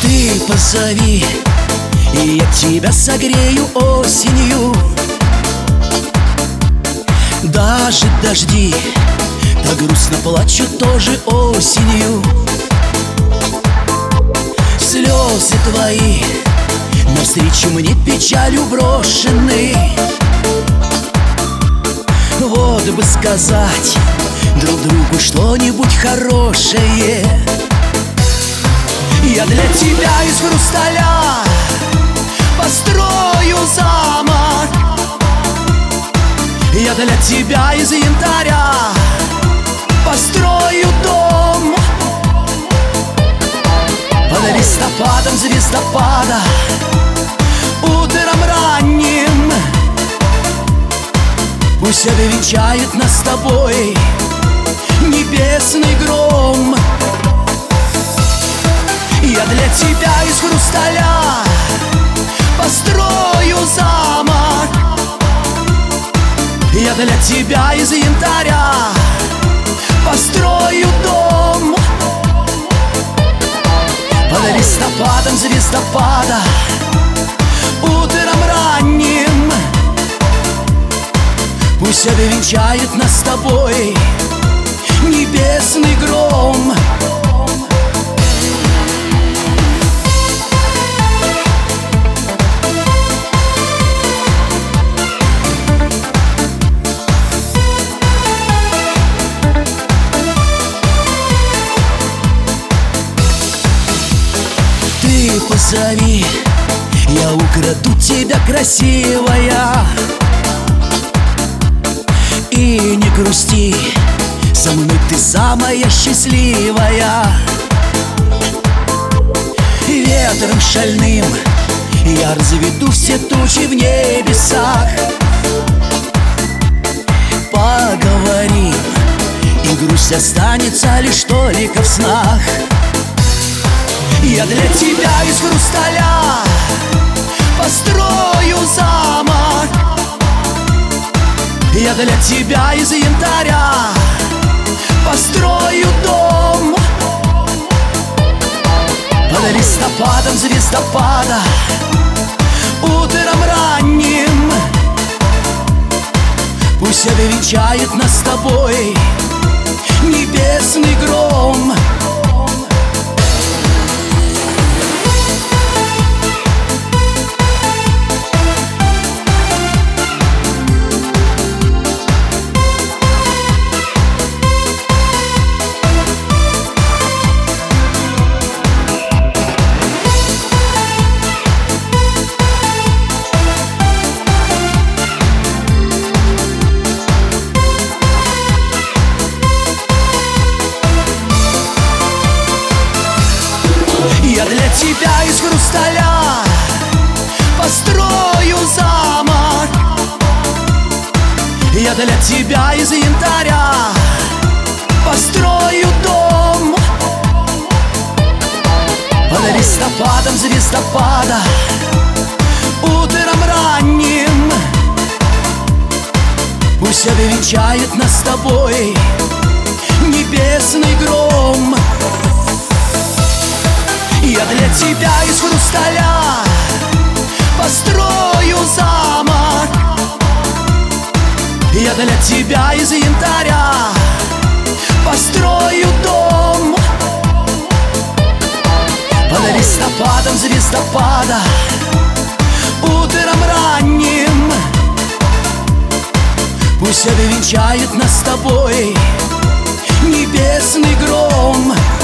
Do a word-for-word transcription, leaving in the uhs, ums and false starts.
Ты позови, и я тебя согрею осенью. Даже дожди так грустно плачут тоже осенью. Слезы твои навстречу мне печалью брошены. Вот бы сказать друг другу что-нибудь хорошее. Я для тебя из хрусталя построю замок. Я для тебя из янтаря построю дом. Под листопадом звездопада утром ранним пусть обвенчает нас с тобой небесный гром. Я для тебя из хрусталя построю замок. Я для тебя из янтаря построю дом. Под листопадом звездопада утром ранним пусть обвенчает нас с тобой небесный гром. Ты позови, я украду тебя, красивая. И не грусти, со мной ты самая счастливая. Ветром шальным я разведу все тучи в небесах. Поговорим, и грусть останется лишь только в снах. Я для тебя из хрусталя построю замок. Я для тебя из янтаря построю дом. Под листопадом звездопада утром ранним пусть обвенчает нас с тобой небесный гром. Я для тебя из хрусталя построю замок. Я для тебя из янтаря построю дом. Под листопадом звездопада утром ранним пусть обвенчает нас с тобой небесный гром. Я для тебя из хрусталя построю замок. Я для тебя из янтаря построю дом. Под листопадом звездопада утром ранним пусть обвенчает нас с тобой небесный гром.